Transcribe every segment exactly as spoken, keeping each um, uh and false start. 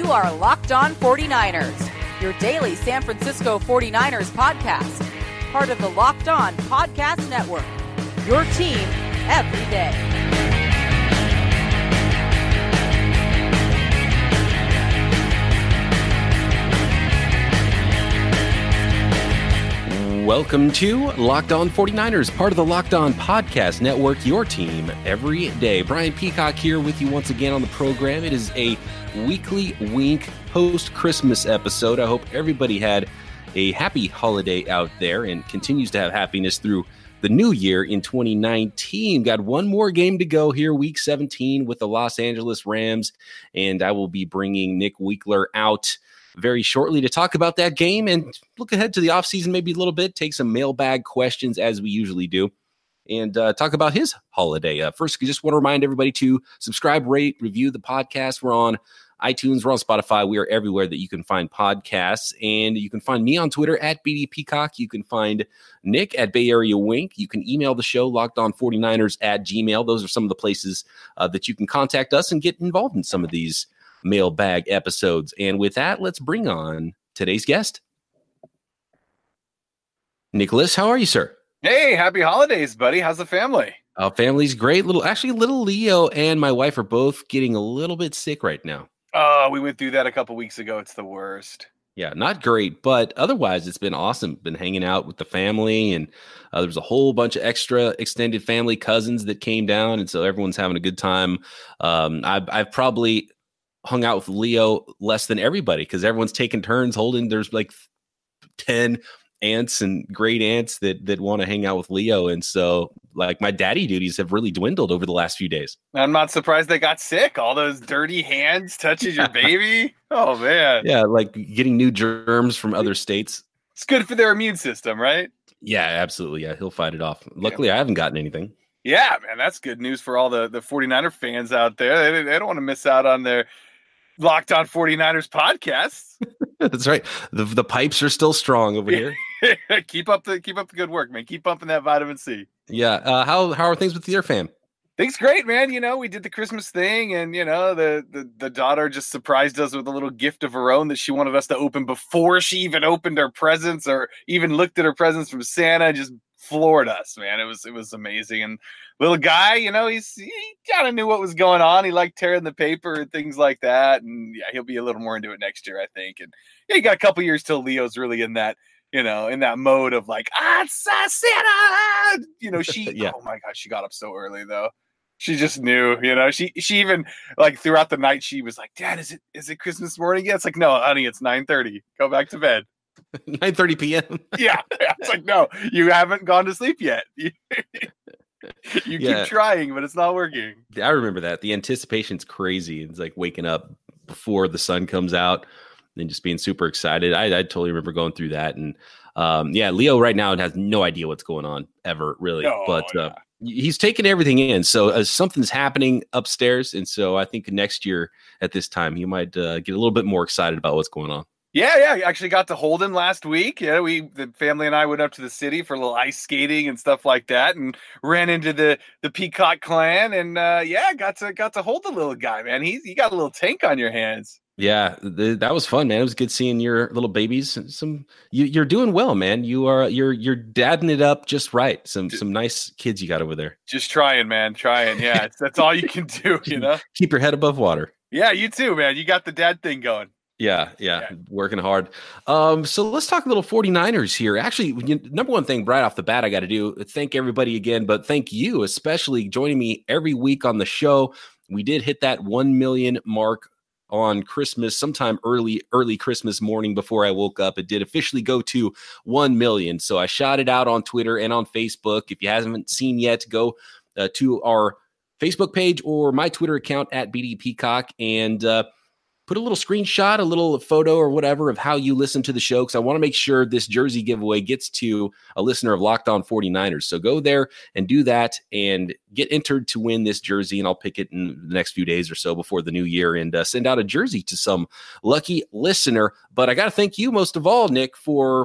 are Locked On forty-niners, your daily San Francisco forty-niners podcast, part of the Locked On Podcast Network, your team every day. Welcome to Locked On forty-niners, part of the Locked On Podcast Network, your team every day. Brian Peacock here with you once again on the program. It is a weekly wink post-Christmas episode. I hope everybody had a happy holiday out there and continues to have happiness through the new year in twenty nineteen. Got one more game to go here, week seventeen with the Los Angeles Rams, and I will be bringing Nick Weekler out very shortly to talk about that game and look ahead to the offseason maybe a little bit, take some mailbag questions as we usually do, and uh, talk about his holiday. Uh, first, I just want to remind everybody to subscribe, rate, review the podcast. We're on iTunes, we're on Spotify. We are everywhere that you can find podcasts, and you can find me on Twitter at B D Peacock. You can find Nick at Bay Area Wink. You can email the show, locked on forty-niners at gmail. Those are some of the places uh, that you can contact us and get involved in some of these mailbag episodes. And with that, let's bring on today's guest. Nicholas, how are you, sir? Hey, happy holidays, buddy. How's the family? Uh, family's great. Little, actually, little Leo and my wife are both getting a little bit sick right now. Oh, we went through that a couple weeks ago. It's the worst. Yeah, not great, but otherwise it's been awesome. Been hanging out with the family, and uh, there was a whole bunch of extra extended family cousins that came down, and so everyone's having a good time. Um, I've, I've probably hung out with Leo less than everybody because everyone's taking turns holding. There's like ten aunts and great aunts that that want to hang out with Leo, and so like my daddy duties have really dwindled over the last few days. I'm not surprised they got sick. All those dirty hands touching your baby. Oh man. Yeah, like getting new germs from other states. It's good for their immune system, right? Yeah, absolutely. Yeah, he'll fight it off. Luckily, yeah. I haven't gotten anything. Yeah, man, that's good news for all the the forty-niner fans out there. They, they don't want to miss out on their Locked On forty-niners podcasts. That's right. The the pipes are still strong over here. keep up the keep up the good work, man. Keep pumping that vitamin C. Yeah. Uh, how how are things with your fam? Things great, man. You know, we did the Christmas thing, and you know, the, the the daughter just surprised us with a little gift of her own that she wanted us to open before she even opened her presents or even looked at her presents from Santa. Just floored us, man. It was it was amazing. And little guy, you know, he's he kind of knew what was going on. He liked tearing the paper and things like that. And yeah, he'll be a little more into it next year, I think. And yeah, you got a couple years till Leo's really in that, you know, in that mode of like, ah, it's uh, Santa. You know, she, yeah. Oh my God, she got up so early though. She just knew, you know, she, she even like throughout the night, she was like, Dad, is it, is it Christmas morning yet? It's like, no, honey, it's nine thirty. Go back to bed. nine thirty p.m. yeah. It's like, no, you haven't gone to sleep yet. you yeah. keep trying, but it's not working. I remember that. The anticipation's crazy. It's like waking up before the sun comes out and just being super excited. I, I totally remember going through that. And um, yeah, Leo right now has no idea what's going on ever, really. Oh, but yeah. uh, he's taking everything in. So uh, something's happening upstairs. And so I think next year at this time, he might uh, get a little bit more excited about what's going on. Yeah, yeah, I actually got to hold him last week. Yeah, we the family and I went up to the city for a little ice skating and stuff like that, and ran into the the Peacock clan, and uh, yeah, got to got to hold the little guy, man. He's you got a little tank on your hands. Yeah, the, that was fun, man. It was good seeing your little babies. Some you, you're doing well, man. You are you're you're dadding it up just right. Some some nice kids you got over there. Just trying, man, trying. Yeah, that's all you can do. You know, keep your head above water. Yeah, you too, man. You got the dad thing going. Yeah, yeah, yeah, working hard. Um, so let's talk a little forty-niners here. Actually, you, number one thing right off the bat I got to do, thank everybody again, but thank you especially joining me every week on the show. We did hit that one million mark on Christmas, sometime early, early Christmas morning before I woke up. It did officially go to one million. So I shot it out on Twitter and on Facebook. If you haven't seen yet, go uh, to our Facebook page or my Twitter account at B D Peacock and uh, put a little screenshot, a little photo or whatever of how you listen to the show, because I want to make sure this jersey giveaway gets to a listener of Locked On forty-niners. So go there and do that and get entered to win this jersey, and I'll pick it in the next few days or so before the new year and uh, send out a jersey to some lucky listener. But I got to thank you most of all, Nick, for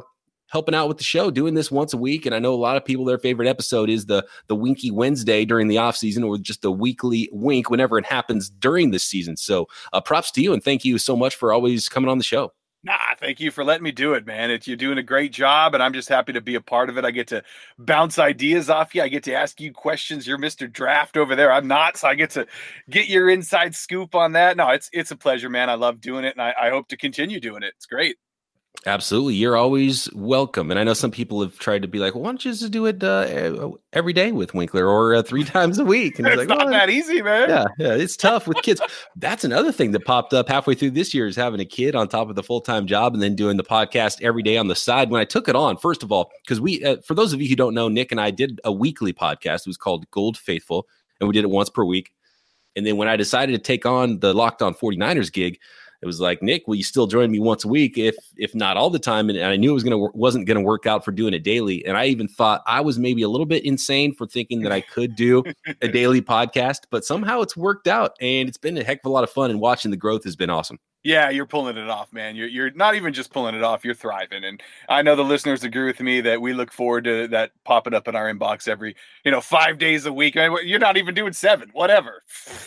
helping out with the show, doing this once a week. And I know a lot of people, their favorite episode is the the Winky Wednesday during the off season, or just the weekly wink whenever it happens during this season. So uh, props to you, and thank you so much for always coming on the show. Nah, thank you for letting me do it, man. It's, you're doing a great job, and I'm just happy to be a part of it. I get to bounce ideas off you. I get to ask you questions. You're Mister Draft over there. I'm not, so I get to get your inside scoop on that. No, it's it's a pleasure, man. I love doing it, and I, I hope to continue doing it. It's great. Absolutely. You're always welcome. And I know some people have tried to be like, well, why don't you just do it uh, every day with Winkler, or uh, three times a week? And it's like, not well, that easy, man. Yeah, yeah, it's tough with kids. That's another thing that popped up halfway through this year, is having a kid on top of the full-time job and then doing the podcast every day on the side. When I took it on, first of all, because we, uh, for those of you who don't know, Nick and I did a weekly podcast. It was called Gold Faithful, and we did it once per week. And then when I decided to take on the Locked On forty-niners gig, it was like, Nick, will you still join me once a week, if if not all the time? And I knew it was gonna wasn't gonna work out for doing it daily. And I even thought I was maybe a little bit insane for thinking that I could do a daily podcast, but somehow it's worked out, and it's been a heck of a lot of fun. And watching the growth has been awesome. Yeah, you're pulling it off, man. You're you're not even just pulling it off, you're thriving. And I know the listeners agree with me that we look forward to that popping up in our inbox every, you know, five days a week. I mean, you're not even doing seven, whatever.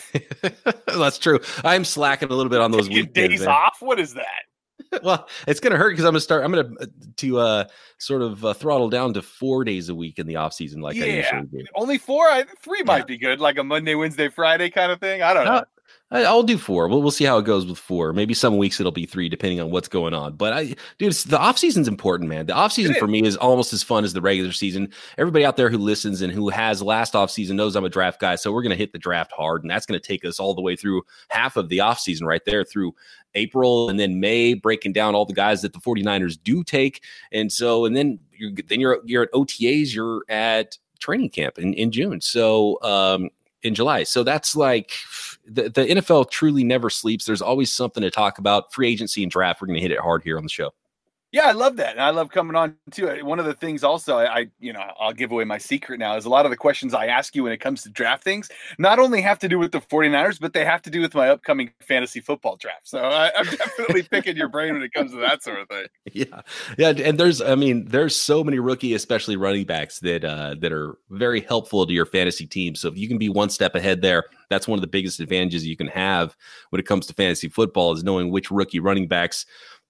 That's true. I'm slacking a little bit on those weekdays. Days man. Off? What is that? Well, it's going to hurt because I'm going to start, I'm going to, to uh, sort of uh, throttle down to four days a week in the off season. Like yeah. I usually do. Only four? I, three might yeah. be good. Like a Monday, Wednesday, Friday kind of thing. I don't know. Uh, I'll do four. We'll, we'll see how it goes with four. Maybe some weeks it'll be three, depending on what's going on. But I, dude, it's, the off season's important, man. The off season for me is almost as fun as the regular season. Everybody out there who listens and who has last off season knows I'm a draft guy. So we're going to hit the draft hard, and that's going to take us all the way through half of the off season right there through April and then May, breaking down all the guys that the forty-niners do take. And so, and then you're, then you're, you're at O T As, you're at training camp in, in June. So, um, in July. So that's like the, the N F L truly never sleeps. There's always something to talk about. Free agency and draft. We're going to hit it hard here on the show. Yeah, I love that. And I love coming on too. One of the things also, I, I, you know, I'll give away my secret now, is a lot of the questions I ask you when it comes to draft things not only have to do with the forty-niners, but they have to do with my upcoming fantasy football draft. So I, I'm definitely picking your brain when it comes to that sort of thing. Yeah. Yeah. And there's, I mean, there's so many rookie, especially running backs that, uh, that are very helpful to your fantasy team. So if you can be one step ahead there, that's one of the biggest advantages you can have when it comes to fantasy football, is knowing which rookie running backs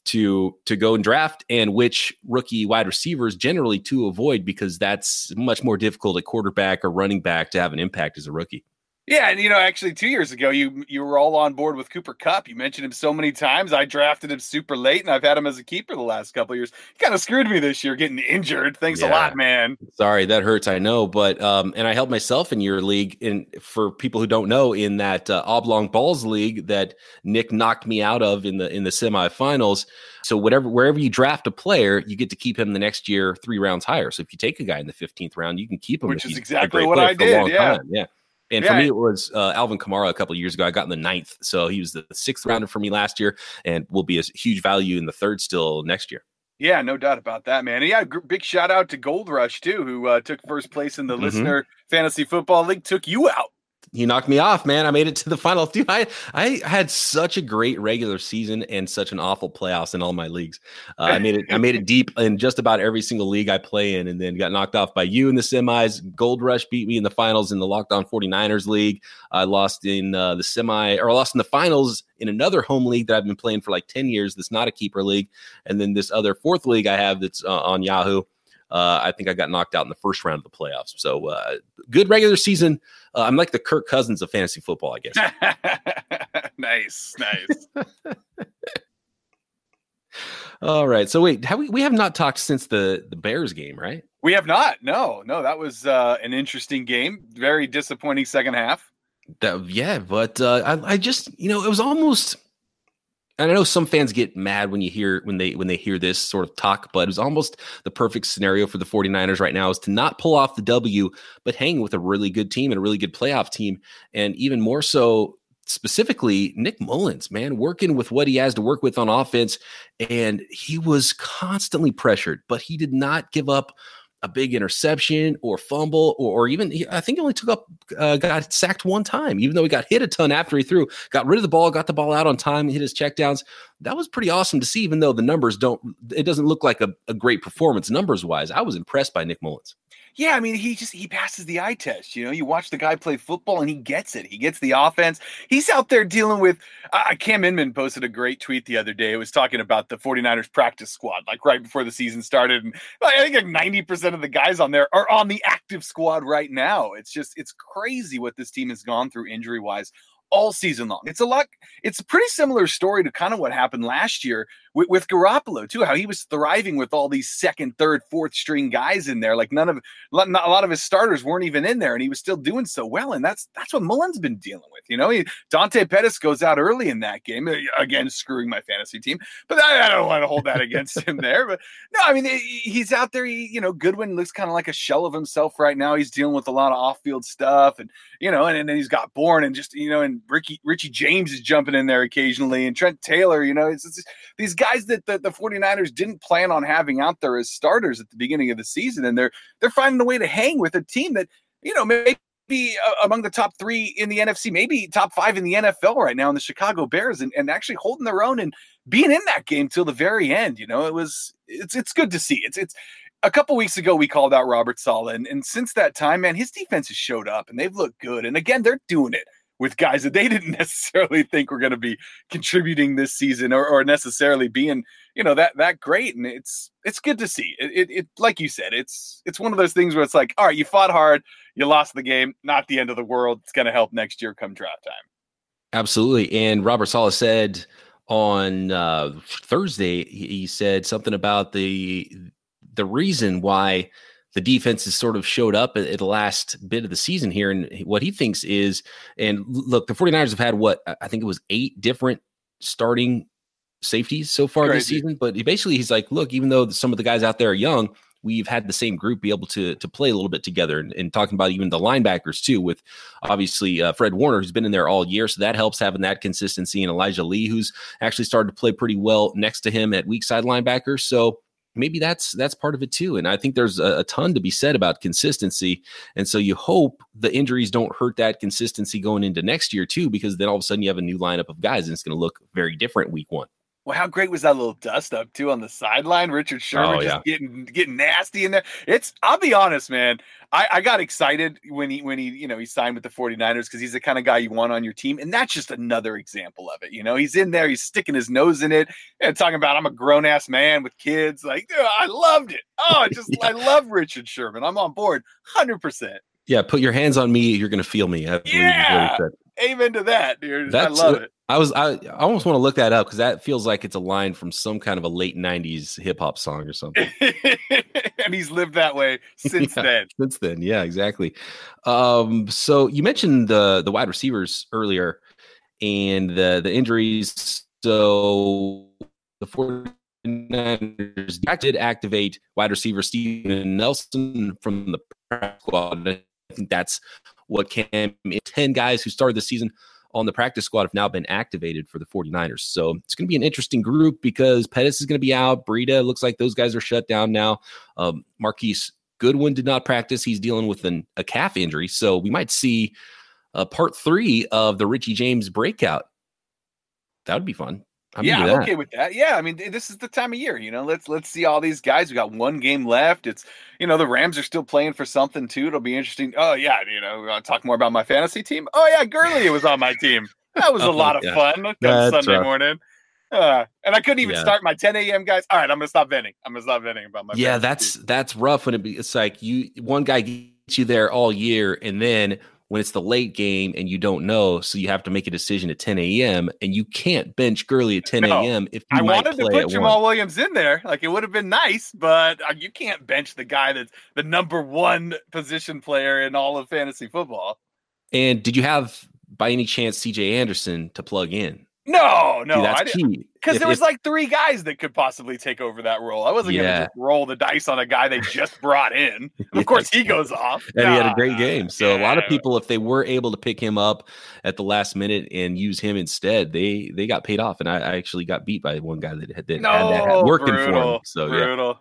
to to go and draft and which rookie wide receivers generally to avoid, because that's much more difficult at quarterback or running back to have an impact as a rookie. Yeah, and you know, actually two years ago, you you were all on board with Cooper Kupp. You mentioned him so many times. I drafted him super late, and I've had him as a keeper the last couple of years. He kind of screwed me this year, getting injured. Thanks yeah. a lot, man. Sorry, that hurts, I know. But um, and I helped myself in your league. In for people who don't know, in that uh, Oblong Balls league that Nick knocked me out of in the in the semifinals. So whatever wherever you draft a player, you get to keep him the next year three rounds higher. So if you take a guy in the fifteenth round, you can keep him, which is exactly what I did. Yeah, time. yeah. And yeah. for me, it was uh, Alvin Kamara a couple of years ago. I got in the ninth. So he was the sixth rounder for me last year and will be a huge value in the third still next year. Yeah, no doubt about that, man. And yeah, g- big shout out to Gold Rush, too, who uh, took first place in the mm-hmm. Listener Fantasy Football League, took you out. He knocked me off, man. I made it to the final. Dude, I, I had such a great regular season and such an awful playoffs in all my leagues. Uh, I made it I made it deep in just about every single league I play in, and then got knocked off by you in the semis. Gold Rush beat me in the finals in the Locked On forty-niners league. I lost in uh, the semi, or I lost in the finals in another home league that I've been playing for like ten years. That's not a keeper league. And then this other fourth league I have that's uh, on Yahoo. Uh, I think I got knocked out in the first round of the playoffs. So uh, good regular season. Uh, I'm like the Kirk Cousins of fantasy football, I guess. Nice, nice. All right. So wait, have we, we have not talked since the, the Bears game, right? We have not. No, no, that was uh, an interesting game. Very disappointing second half. That, yeah, but uh, I, I just, you know, it was almost... And I know some fans get mad when you hear when they when they hear this sort of talk, but it was almost the perfect scenario for the forty-niners right now is to not pull off the W, but hang with a really good team and a really good playoff team. And even more so, specifically, Nick Mullins, man, working with what he has to work with on offense. And he was constantly pressured, but he did not give up a big interception or fumble, or, or even I think he only took up uh, got sacked one time, even though he got hit a ton after he threw, got rid of the ball, got the ball out on time, hit his checkdowns. That was pretty awesome to see, even though the numbers don't, it doesn't look like a, a great performance numbers wise. I was impressed by Nick Mullins. Yeah, I mean, he just he passes the eye test. You know, you watch the guy play football and he gets it. He gets the offense. He's out there dealing with uh, Cam Inman posted a great tweet the other day. It was talking about the 49ers practice squad, like right before the season started. And like, I think like ninety percent of the guys on there are on the active squad right now. It's just, it's crazy what this team has gone through injury wise all season long. It's a lot. It's a pretty similar story to kind of what happened last year with, with Garoppolo too, how he was thriving with all these second, third, fourth string guys in there. Like none of, not a lot of his starters weren't even in there and he was still doing so well. And that's, that's what Mullins been dealing with. You know, he, Dante Pettis goes out early in that game, again, screwing my fantasy team, but I, I don't want to hold that against him there. But no, I mean, he's out there. He, you know, Goodwin looks kind of like a shell of himself right now. He's dealing with a lot of off field stuff and, you know, and, and then he's got Bourne and just, you know, and Ricky, Richie James is jumping in there occasionally and Trent Taylor, you know, it's, it's these guys that the, the 49ers didn't plan on having out there as starters at the beginning of the season. And they're, they're finding a way to hang with a team that, you know, maybe uh, among the top three in the N F C, maybe top five in the N F L right now in the Chicago Bears and, and actually holding their own and being in that game till the very end. You know, it was, it's, it's good to see. It's, it's, a couple weeks ago, we called out Robert Saleh, and, and since that time, man, his defense has showed up, and they've looked good. And again, they're doing it with guys that they didn't necessarily think were going to be contributing this season or, or necessarily being, you know, that that great. And it's it's good to see. It, it, it like you said, it's it's one of those things where it's like, all right, you fought hard, you lost the game, not the end of the world. It's going to help next year come draft time. Absolutely. And Robert Saleh said on uh, Thursday, he said something about the the reason why the defense has sort of showed up at, at the last bit of the season here. And what he thinks is, and look, the 49ers have had what, I think it was eight different starting safeties so far Crazy. This season. But he basically, he's like, look, even though some of the guys out there are young, we've had the same group be able to, to play a little bit together and, and talking about even the linebackers too, with obviously uh, Fred Warner, who's been in there all year. So that helps having that consistency, and Elijah Lee, who's actually started to play pretty well next to him at weak side linebacker. So maybe that's that's part of it too. And I think there's a, a ton to be said about consistency. And so you hope the injuries don't hurt that consistency going into next year too, because then all of a sudden you have a new lineup of guys and it's going to look very different week one. Well, how great was that little dust up too on the sideline? Richard Sherman oh, just yeah. getting getting nasty in there. It's I'll be honest, man. I, I got excited when he when he you know he signed with the 49ers because he's the kind of guy you want on your team, and that's just another example of it. You know, he's in there, he's sticking his nose in it, and talking about I'm a grown ass man with kids. Like, dude, I loved it. Oh, just yeah. I love Richard Sherman. I'm on board, one hundred percent. Yeah, put your hands on me. You're going to feel me. I yeah, amen to that, dude. That's, I love it. I was I, I almost want to look that up because that feels like it's a line from some kind of a late nineties hip hop song or something. And he's lived that way since yeah, then. Since then, yeah, exactly. Um, so you mentioned the the wide receivers earlier and the the injuries. So the 49ers did activate wide receiver Steven Nelson from the practice squad. I think that's what came in. ten guys who started the season on the practice squad have now been activated for the 49ers. So it's going to be an interesting group because Pettis is going to be out. Breida looks like those guys are shut down now. Um, Marquise Goodwin did not practice. He's dealing with an, a calf injury. So we might see uh, part three of the Richie James breakout. That would be fun. I'm yeah, I'm okay with that. Yeah, I mean, this is the time of year, you know. Let's let's see all these guys. We got one game left. It's, you know, the Rams are still playing for something too. It'll be interesting. Oh yeah, you know, we want to talk more about my fantasy team. Oh yeah, Gurley was on my team. That was a oh, lot of yeah. fun on Sunday rough. morning. Uh, and I couldn't even yeah. start my ten a.m. guys. All right, I'm gonna stop venting. I'm gonna stop venting about my. Yeah, that's team. that's rough when it be. It's like you one guy gets you there all year, and then when it's the late game and you don't know, so you have to make a decision at ten a.m. and you can't bench Gurley at ten a.m. if you I might wanted play to put Jamal one. Williams in there. Like, it would have been nice, but you can't bench the guy that's the number one position player in all of fantasy football. And did you have, by any chance, C J Anderson to plug in? No, no, See, that's I didn't. Because there was if, like three guys that could possibly take over that role. I wasn't yeah. going to just roll the dice on a guy they just brought in. Of yeah. course, he goes off. And nah, he had a great game. So yeah. a lot of people, if they were able to pick him up at the last minute and use him instead, they they got paid off. And I, I actually got beat by one guy that, that no, had that working brutal, for him. So brutal. yeah.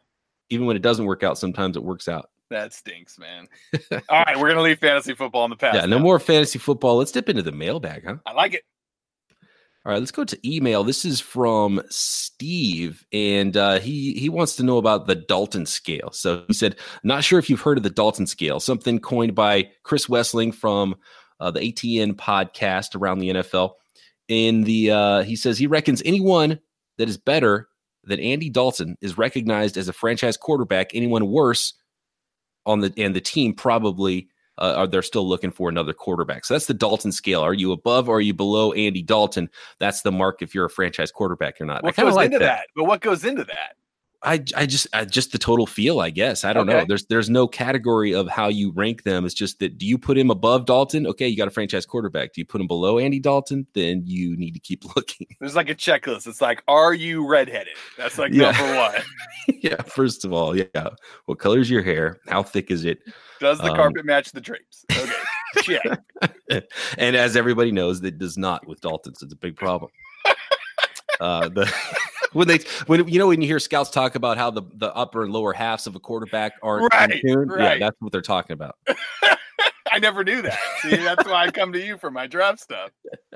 even when it doesn't work out, sometimes it works out. That stinks, man. All right, we're gonna leave fantasy football in the past. Yeah, no now. more fantasy football. Let's dip into the mailbag, huh? I like it. All right, let's go to email. This is from Steve, and uh, he he wants to know about the Dalton scale. So he said, not sure if you've heard of the Dalton scale, something coined by Chris Wessling from uh, the A T N podcast around the N F L. In the uh, he says he reckons anyone that is better than Andy Dalton is recognized as a franchise quarterback. Anyone worse on the and the team probably uh, are they're still looking for another quarterback. So that's the Dalton scale. Are you above or are you below Andy Dalton? That's the mark if you're a franchise quarterback or not. What I goes like into that. that? But what goes into that? I, I just I just the total feel, I guess. I don't Okay. know. There's there's no category of how you rank them. It's just that, do you put him above Dalton? Okay, you got a franchise quarterback. Do you put him below Andy Dalton? Then you need to keep looking. There's like a checklist. It's like, are you redheaded? That's like Yeah. number one. Yeah, first of all, yeah. What color is your hair? How thick is it? Does the Um, carpet match the drapes? Okay. Check. And as everybody knows, that does not with Dalton. So it's a big problem. uh, the when they when you know when you hear scouts talk about how the, the upper and lower halves of a quarterback aren't Right, in tune, right. yeah, that's what they're talking about. I never knew that. See, that's why I come to you for my draft stuff.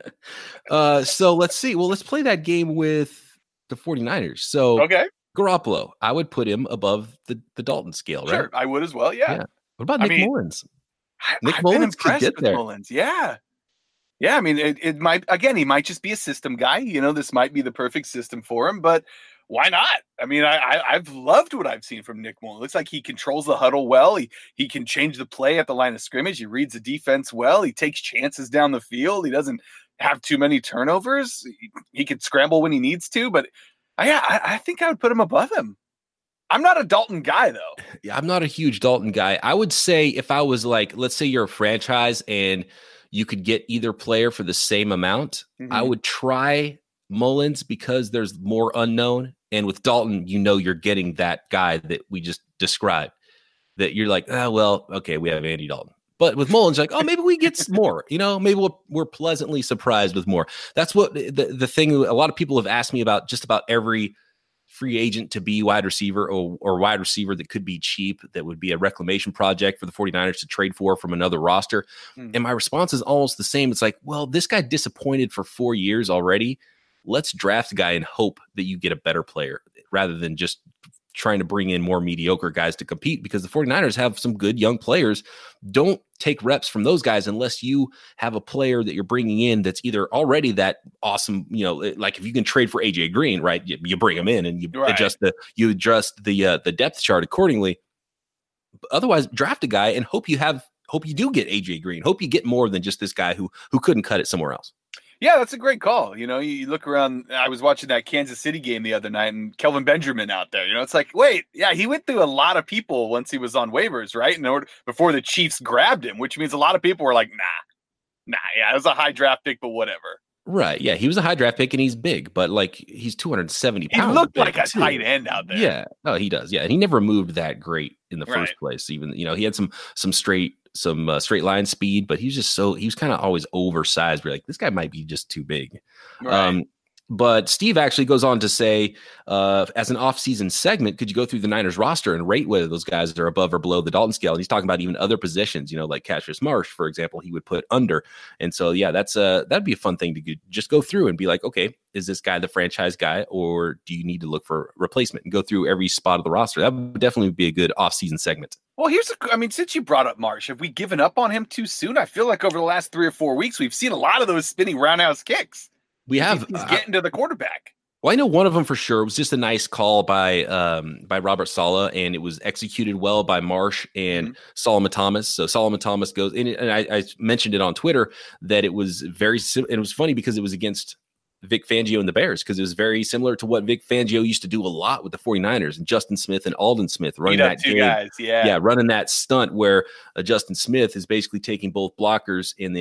Uh, so let's see. Well, let's play that game with the 49ers. So Okay. Garoppolo, I would put him above the, the Dalton scale, right? Sure. I would as well. Yeah. Yeah. What about I Nick mean, Mullins? I, Nick I've Mullins been could impressed get with there. Mullins. Yeah. Yeah. I mean, it, it might, again, he might just be a system guy. You know, this might be the perfect system for him, but why not? I mean, I, I, I've loved what I've seen from Nick Mullins. Looks like he controls the huddle well. He, he can change the play at the line of scrimmage. He reads the defense well. He takes chances down the field. He doesn't have too many turnovers. He, he can scramble when he needs to, but I, I, I think I would put him above him. I'm not a Dalton guy, though. Yeah, I'm not a huge Dalton guy. I would say if I was like, let's say you're a franchise and you could get either player for the same amount, Mhm. I would try Mullins because there's more unknown. And with Dalton, you know you're getting that guy that we just described. That you're like, oh, well, okay, we have Andy Dalton. But with Mullins, like, oh, maybe we get more. You know, maybe we're, we're pleasantly surprised with more. That's what the, the thing a lot of people have asked me about just about every free agent to be wide receiver or, or wide receiver that could be cheap, that would be a reclamation project for the 49ers to trade for from another roster. Hmm. And my response is almost the same. It's like, well, this guy disappointed for four years already. Let's draft a guy and hope that you get a better player rather than just trying to bring in more mediocre guys to compete, because the 49ers have some good young players. Don't take reps from those guys unless you have a player that you're bringing in that's either already that awesome, you know, like if you can trade for A J Green, right? You, you bring him in and you Right. adjust the you adjust the uh, the depth chart accordingly. Otherwise, draft a guy and hope you have hope you do get A J Green. Hope you get more than just this guy who who couldn't cut it somewhere else. Yeah, that's a great call. You know, you, you look around. I was watching that Kansas City game the other night, and Kelvin Benjamin out there. You know, it's like, wait, yeah, he went through a lot of people once he was on waivers, right? In order before the Chiefs grabbed him, which means a lot of people were like, nah, nah, yeah, it was a high draft pick, but whatever. Right. Yeah. He was a high draft pick and he's big, but like he's two hundred seventy He pounds. looked big, like a too. tight end out there. Yeah. Oh, he does. Yeah. And he never moved that great in the Right. first place. Even, you know, he had some, some straight, some uh, straight line speed, but he was just so, he was kind of always oversized. We're like, this guy might be just too big. Right. Um, but Steve actually goes on to say, uh, as an off-season segment, could you go through the Niners roster and rate whether those guys are above or below the Dalton scale? And he's talking about even other positions, you know, like Cassius Marsh, for example, he would put under. And so, yeah, that's uh that'd be a fun thing to go, just go through and be like, okay, is this guy the franchise guy, or do you need to look for replacement and go through every spot of the roster? That would definitely be a good off-season segment. Well, here's, a, I mean, since you brought up Marsh, have we given up on him too soon? I feel like over the last three or four weeks, we've seen a lot of those spinning roundhouse kicks. We have He's uh, getting to the quarterback. Well, I know one of them for sure. It was just a nice call by um, by Robert Saleh, and it was executed well by Marsh and Mhm. Solomon Thomas. So Solomon Thomas goes, and, and I, I mentioned it on Twitter that it was very, sim- and it was funny because it was against Vic Fangio and the Bears, because it was very similar to what Vic Fangio used to do a lot with the 49ers and Justin Smith and Alden Smith running Beat up that two game. guys, yeah. Yeah, running that stunt where uh, Justin Smith is basically taking both blockers and then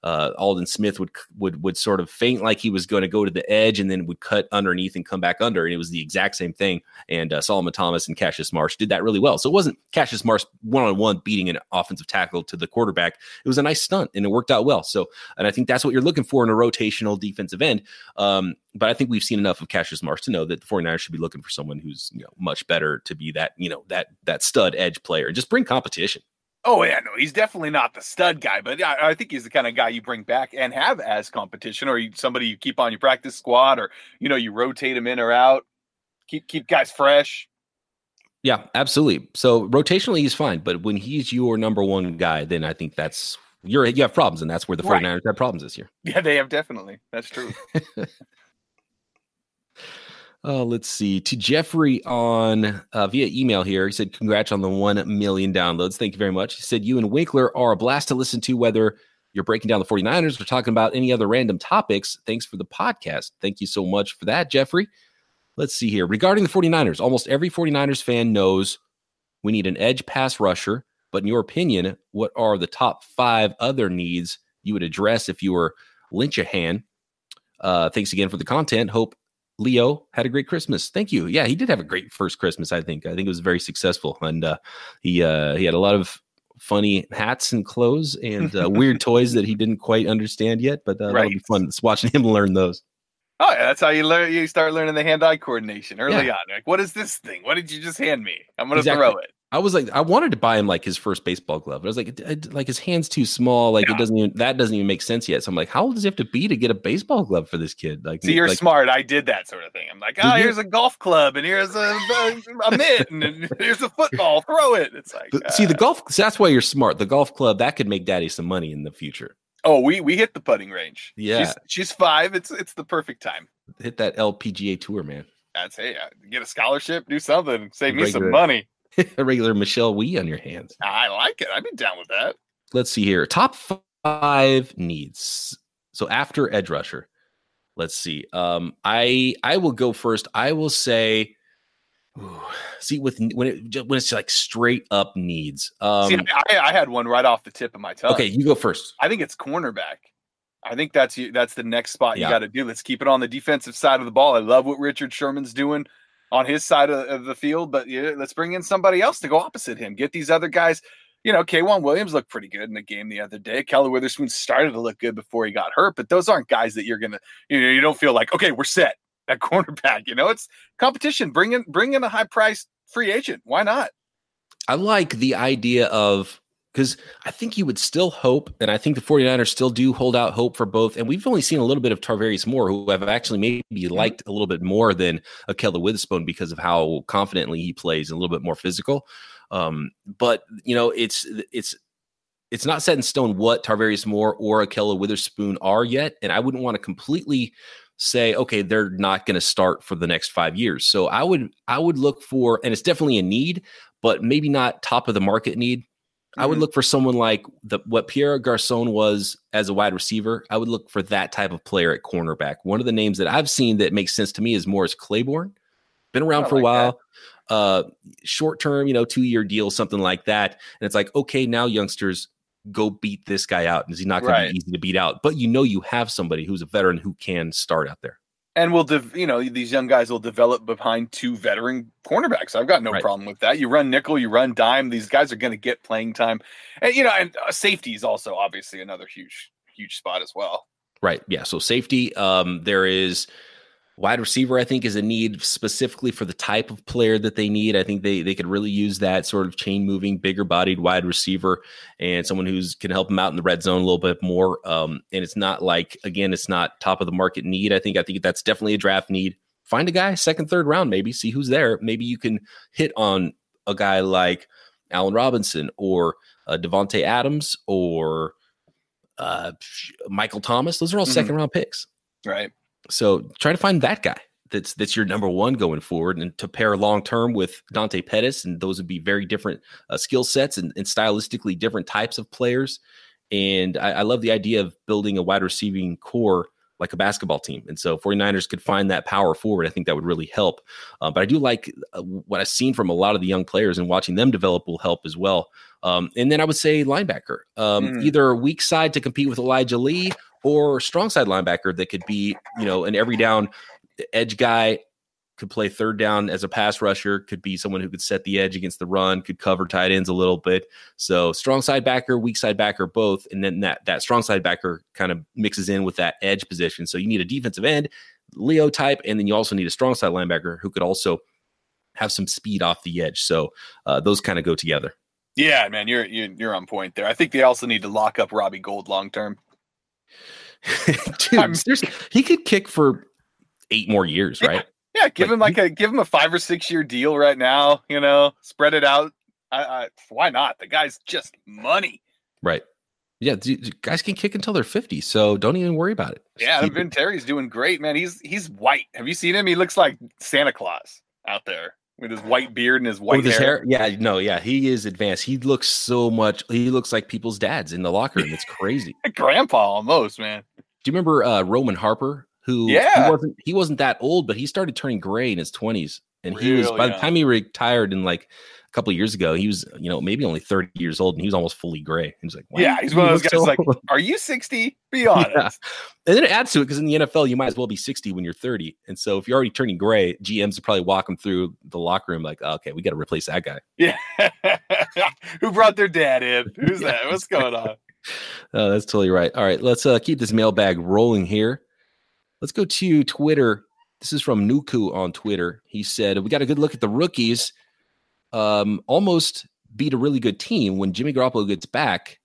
uh, Aldon Smith would would would sort of feint like he was going to go to the edge and then would cut underneath and come back under. And it was the exact same thing. And uh, Solomon Thomas and Cassius Marsh did that really well. So it wasn't Cassius Marsh one-on-one beating an offensive tackle to the quarterback. It was a nice stunt, and it worked out well. So, and I think that's what you're looking for in a rotational defensive end. Um, but I think we've seen enough of Cassius Marsh to know that the 49ers should be looking for someone who's, you know, much better to be that, you know, that that stud edge player. Just bring competition. Oh, yeah, no, he's definitely not the stud guy, but I, I think he's the kind of guy you bring back and have as competition, or you, somebody you keep on your practice squad, or, you know, you rotate him in or out, keep keep guys fresh. Yeah, absolutely. So rotationally, he's fine, but when he's your number one guy, then I think that's you're you have problems, and that's where the 49ers right. have problems this year. Yeah, they have definitely. That's true. Uh, let's see. To Jeffrey on uh, via email here, he said, congrats on the one million downloads. Thank you very much. He said, you and Winkler are a blast to listen to, whether you're breaking down the 49ers or talking about any other random topics. Thanks for the podcast. Thank you so much for that, Jeffrey. Let's see here. Regarding the 49ers, almost every 49ers fan knows we need an edge pass rusher. But in your opinion, what are the top five other needs you would address if you were Lynchahan? Uh, thanks again for the content. Hope Leo had a great Christmas. Thank you. Yeah, he did have a great first Christmas, I think. I think it was very successful. And uh, he uh, he had a lot of funny hats and clothes and uh, weird toys that he didn't quite understand yet. But uh, right. that'll be fun watching him learn those. Oh, yeah, that's how you learn. You start learning the hand-eye coordination early yeah. on. Like, what is this thing? What did you just hand me? I'm going to exactly. throw it. I was like, I wanted to buy him like his first baseball glove. I was like, it, it, like his hand's too small. Like yeah. it doesn't even, that doesn't even make sense yet. So I'm like, how old does he have to be to get a baseball glove for this kid? Like, see, you're like, smart. I did that sort of thing. I'm like, oh, here's a golf club and here's a, a, a mitt and here's a football. Throw it. It's like, the, uh, see the golf. That's why you're smart. The golf club that could make daddy some money in the future. Oh, we we hit the putting range. Yeah, she's, she's five. It's it's the perfect time. Hit that L P G A tour, man. That's hey, get a scholarship, do something, save a me regular, some money. A regular Michelle Wee on your hands. I like it. I'd be down with that. Let's see here. Top five needs. So after edge rusher, let's see. Um, I I will go first. I will say. Ooh, see, with when it when it's like straight up needs. Um, see, I, I had one right off the tip of my tongue. Okay, you go first. I think it's cornerback. I think that's that's the next spot yeah. you got to do. Let's keep it on the defensive side of the ball. I love what Richard Sherman's doing on his side of, of the field, but yeah, let's bring in somebody else to go opposite him. Get these other guys. You know, K'Waun Williams looked pretty good in the game the other day. Kelly Witherspoon started to look good before he got hurt, but those aren't guys that you're gonna. You know, you don't feel like okay, we're set. That cornerback, you know, it's competition. Bring in, bring in a high priced free agent. Why not? I like the idea of, because I think you would still hope, and I think the 49ers still do hold out hope for both. And we've only seen a little bit of Tarvarius Moore, who have actually maybe liked a little bit more than Ahkello Witherspoon because of how confidently he plays, and a little bit more physical. Um, but you know, it's it's it's not set in stone what Tarvarius Moore or Ahkello Witherspoon are yet, and I wouldn't want to completely say, okay, they're not going to start for the next five years. So I would, I would look for, and it's definitely a need, but maybe not top of the market need. Mm-hmm. I would look for someone like the, what Pierre Garçon was as a wide receiver. I would look for that type of player at cornerback. One of the names that I've seen that makes sense to me is Morris Claiborne. Been around for like a while, that. uh, short-term, you know, two-year deal, something like that. And it's like, okay, now youngsters, go beat this guy out. Is he not going right. to be easy to beat out? But you know you have somebody who's a veteran who can start out there. And we'll, de- you know, these young guys will develop behind two veteran cornerbacks. I've got no right. problem with that. You run nickel, you run dime. These guys are going to get playing time. And, you know, and uh, safety is also obviously another huge, huge spot as well. Right. Yeah. So safety, um, there is wide receiver, I think, is a need specifically for the type of player that they need. I think they they could really use that sort of chain moving, bigger bodied wide receiver and someone who's can help them out in the red zone a little bit more. Um, and it's not like, again, it's not top of the market need. I think I think that's definitely a draft need. Find a guy, second, third round, maybe see who's there. Maybe you can hit on a guy like Allen Robinson or uh, Devontae Adams or uh, Michael Thomas. Those are all mm-hmm. second round picks. Right. So try to find that guy that's that's your number one going forward, and to pair long term with Dante Pettis, and those would be very different uh, skill sets and, and stylistically different types of players. And I, I love the idea of building a wide receiving core like a basketball team. And so 49ers could find that power forward. I think that would really help. Uh, but I do like uh, what I've seen from a lot of the young players, and watching them develop will help as well. Um, and then I would say linebacker, um, mm. either weak side to compete with Elijah Lee, or strong side linebacker that could be, you know, an every down edge guy, could play third down as a pass rusher, could be someone who could set the edge against the run, could cover tight ends a little bit. So strong side backer, weak side backer, both. And then that, that strong side backer kind of mixes in with that edge position. So you need a defensive end, Leo type, and then you also need a strong side linebacker who could also have some speed off the edge. So uh, those kind of go together. Yeah, man, you're, you're, you're on point there. I think they also need to lock up Robbie Gould long-term. Dude, he could kick for eight more years, right? Yeah. Yeah, give like, him like a give him a five or six year deal right now. You know, spread it out. I, I, why not? The guy's just money, right? Yeah, dude, guys can kick until they're fifty, so don't even worry about it. Just yeah, Vinatieri's doing great, man. He's he's white. Have you seen him? He looks like Santa Claus out there with his white beard and his white with his hair. hair. Yeah, no, yeah, he is advanced. He looks so much. He looks like people's dads in the locker room. It's crazy. Grandpa almost, man. Do you remember uh, Roman Harper? Who yeah. he wasn't he wasn't that old, but he started turning gray in his twenties. And he Real was by young. the time he retired in like a couple of years ago, he was, you know, maybe only thirty years old, and he was almost fully gray. He was like, yeah, he's one of those guys so like, are you sixty? Be honest. Yeah. And then it adds to it because in the N F L, you might as well be sixty when you're thirty. And so if you're already turning gray, G Ms will probably walk him through the locker room like, oh, okay, we got to replace that guy. Yeah. Who brought their dad in? Who's yeah. that? What's going on? Oh, that's totally right. All right, let's uh, keep this mailbag rolling here. Let's go to Twitter. This is from Nuku on Twitter. He said, we got a good look at the rookies. Um, almost beat a really good team. When Jimmy Garoppolo gets back,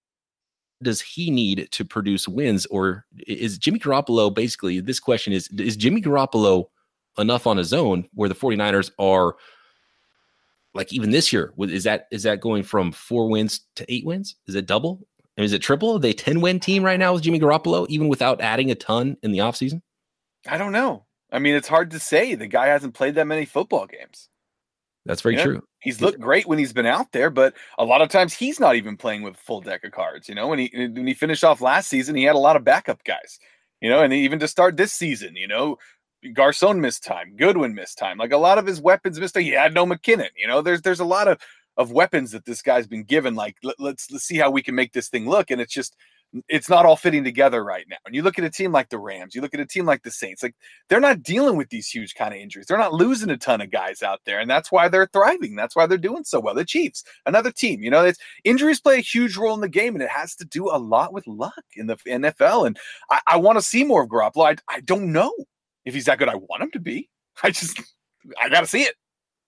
does he need to produce wins? Or is Jimmy Garoppolo, basically, this question is, is Jimmy Garoppolo enough on his own where the 49ers are, like even this year, is that is that going from four wins to eight wins? Is it double? And is it triple? Are they a ten-win team right now with Jimmy Garoppolo, even without adding a ton in the offseason? I don't know. I mean, it's hard to say. The guy hasn't played that many football games. That's very you know? true. He's looked great when he's been out there, but a lot of times he's not even playing with a full deck of cards. You know, when he when he finished off last season, he had a lot of backup guys. You know, and even to start this season, you know, Garcon missed time, Goodwin missed time. Like a lot of his weapons missed time. He had no McKinnon. You know, there's there's a lot of of weapons that this guy's been given. Like let, let's let's see how we can make this thing look, and it's just. It's not all fitting together right now. And you look at a team like the Rams, you look at a team like the Saints, like they're not dealing with these huge kind of injuries. They're not losing a ton of guys out there. And that's why they're thriving. That's why they're doing so well. The Chiefs, another team, you know, it's injuries play a huge role in the game, and it has to do a lot with luck in the N F L. And I, I want to see more of Garoppolo. I, I don't know if he's that good. I want him to be. I just, I got to see it.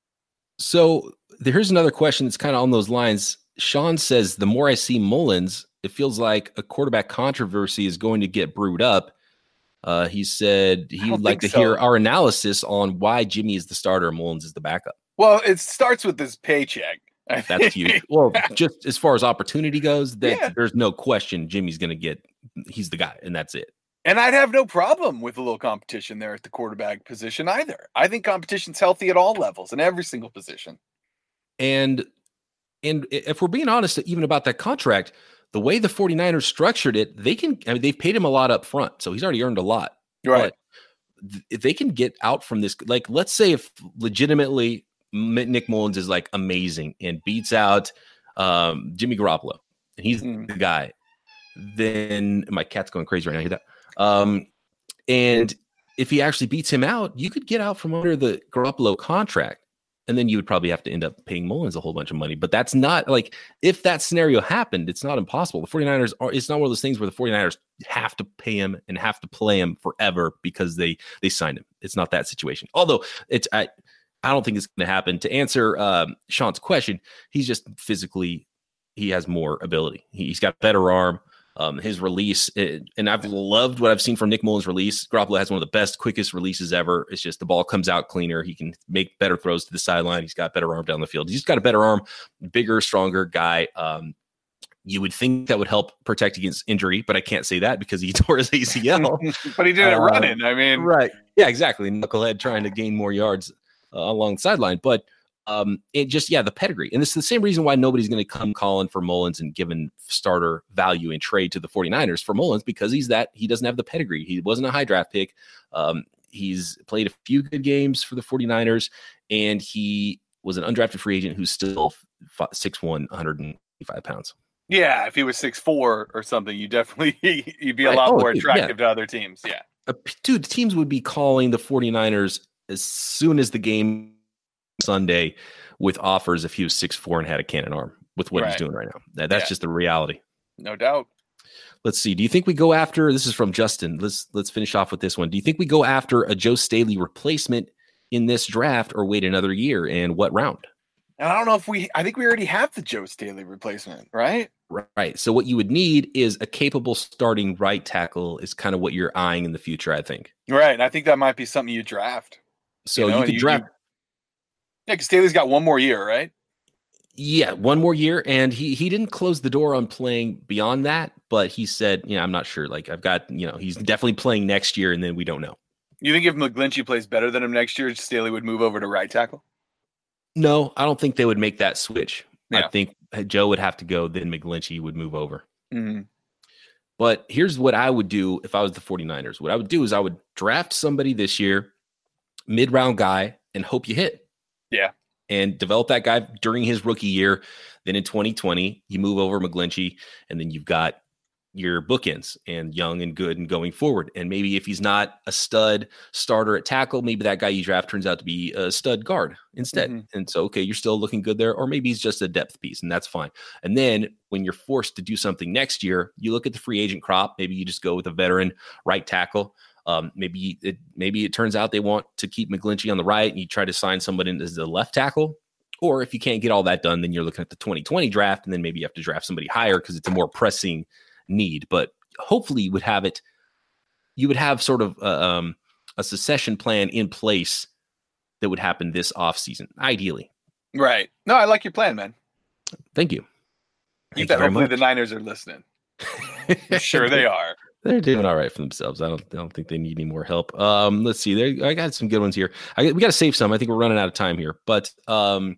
So here's another question that's kind of on those lines. Sean says, the more I see Mullins, it feels like a quarterback controversy is going to get brewed up. Uh, he said he would like to so. hear our analysis on why Jimmy is the starter and Mullins is the backup. Well, it starts with this paycheck. That's huge. Well, just as far as opportunity goes, that yeah. there's no question Jimmy's going to get. He's the guy, and that's it. And I'd have no problem with a little competition there at the quarterback position either. I think competition's healthy at all levels in every single position. And and if we're being honest, even about that contract, the way the 49ers structured it, they can, I mean, they've paid him a lot up front, so he's already earned a lot. Right. But if they can get out from this, like, let's say if legitimately Nick Mullins is like amazing and beats out um, Jimmy Garoppolo, and he's mm. the guy, then my cat's going crazy right now. I hear that. Um, and if he actually beats him out, you could get out from under the Garoppolo contract. And then you would probably have to end up paying Mullins a whole bunch of money. But that's not like, if that scenario happened, it's not impossible. The 49ers are, it's not one of those things where the 49ers have to pay him and have to play him forever because they they signed him. It's not that situation. Although it's, I, I don't think it's going to happen. To answer um, Sean's question, he's just physically, he has more ability. He's got better arm. Um, his release, it, and I've loved what I've seen from Nick Mullins' release. Garoppolo has one of the best, quickest releases ever. It's just the ball comes out cleaner. He can make better throws to the sideline. He's got better arm down the field. He's got a better arm, bigger, stronger guy. Um, you would think that would help protect against injury, but I can't say that because he tore his A C L. But he did it uh, running. I mean, right. Yeah, exactly. Knucklehead trying to gain more yards uh, along the sideline. But Um, it just, yeah, the pedigree. And it's the same reason why nobody's going to come calling for Mullins and giving starter value in trade to the 49ers for Mullins, because he's that, he doesn't have the pedigree. He wasn't a high draft pick. Um, he's played a few good games for the 49ers, and he was an undrafted free agent who's still six one, one hundred eighty-five pounds. Yeah, if he was six four or something, you definitely, you'd be a Right. lot Oh, more dude, attractive yeah. to other teams. Yeah. Uh, dude, teams would be calling the 49ers as soon as the game Sunday with offers if he was six four and had a cannon arm with what Right. he's doing right now. That, that's Yeah. just the reality. No doubt. Let's see. Do you think we go after, this is from Justin. Let's let's finish off with this one. Do you think we go after a Joe Staley replacement in this draft, or wait another year, and what round? And I don't know if we, I think we already have the Joe Staley replacement, right? Right. So what you would need is a capable starting right tackle is kind of what you're eyeing in the future, I think. Right. And I think that might be something you draft. So You know, you and could you- draft. you- Yeah, because Staley's got one more year, right? Yeah, one more year, and he he didn't close the door on playing beyond that, but he said, "Yeah, I'm not sure. Like, I've got, you know, he's definitely playing next year, and then we don't know." You think if McGlinchey plays better than him next year, Staley would move over to right tackle? No, I don't think they would make that switch. I Yeah. think Joe would have to go, then McGlinchey would move over. Mm-hmm. But here's what I would do if I was the 49ers. What I would do is I would draft somebody this year, mid-round guy, and hope you hit. Yeah. And develop that guy during his rookie year. Then in twenty twenty, you move over McGlinchey, and then you've got your bookends and young and good and going forward. And maybe if he's not a stud starter at tackle, maybe that guy you draft turns out to be a stud guard instead. Mm-hmm. And so, okay, you're still looking good there, or maybe he's just a depth piece, and that's fine. And then when you're forced to do something next year, you look at the free agent crop. Maybe you just go with a veteran right tackle. Um, maybe it maybe it turns out they want to keep McGlinchey on the right, and you try to sign somebody in as the left tackle. Or if you can't get all that done, then you're looking at the twenty twenty draft, and then maybe you have to draft somebody higher because it's a more pressing need. But hopefully you would have it, you would have sort of uh, um, a succession plan in place that would happen this offseason, ideally. Right. No, I like your plan, man. Thank you. Keep Thank that. you very Hopefully much. the Niners are listening. I'm sure they are. They're doing all right for themselves. I don't, I don't think they need any more help. Um, let's see. There, I got some good ones here. I, we got to save some. I think we're running out of time here, but um,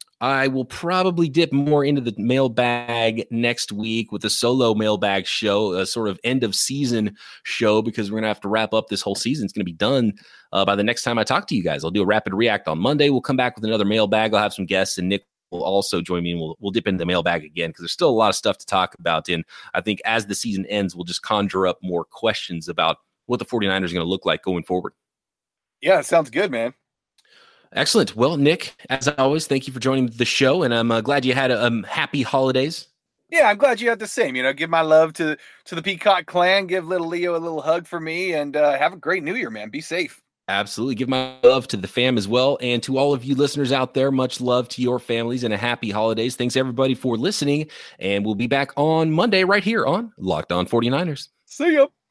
I will probably dip more into the mailbag next week with a solo mailbag show, a sort of end of season show, because we're gonna have to wrap up this whole season. It's gonna be done uh, by the next time I talk to you guys. I'll do a rapid react on Monday. We'll come back with another mailbag. I'll have some guests, and Nick will also join me, and we'll we'll dip into the mailbag again, because there's still a lot of stuff to talk about. And I think as the season ends, we'll just conjure up more questions about what the 49ers are going to look like going forward. Yeah, it sounds good, man. Excellent. Well, Nick, as always, thank you for joining the show, and I'm uh, glad you had a um, happy holidays. Yeah, I'm glad you had the same. You know, give my love to to the Peacock clan. Give little Leo a little hug for me, and uh, have a great New Year, man. Be safe. Absolutely. Give my love to the fam as well. And to all of you listeners out there, much love to your families and a happy holidays. Thanks, everybody, for listening. And we'll be back on Monday right here on Locked On 49ers. See ya.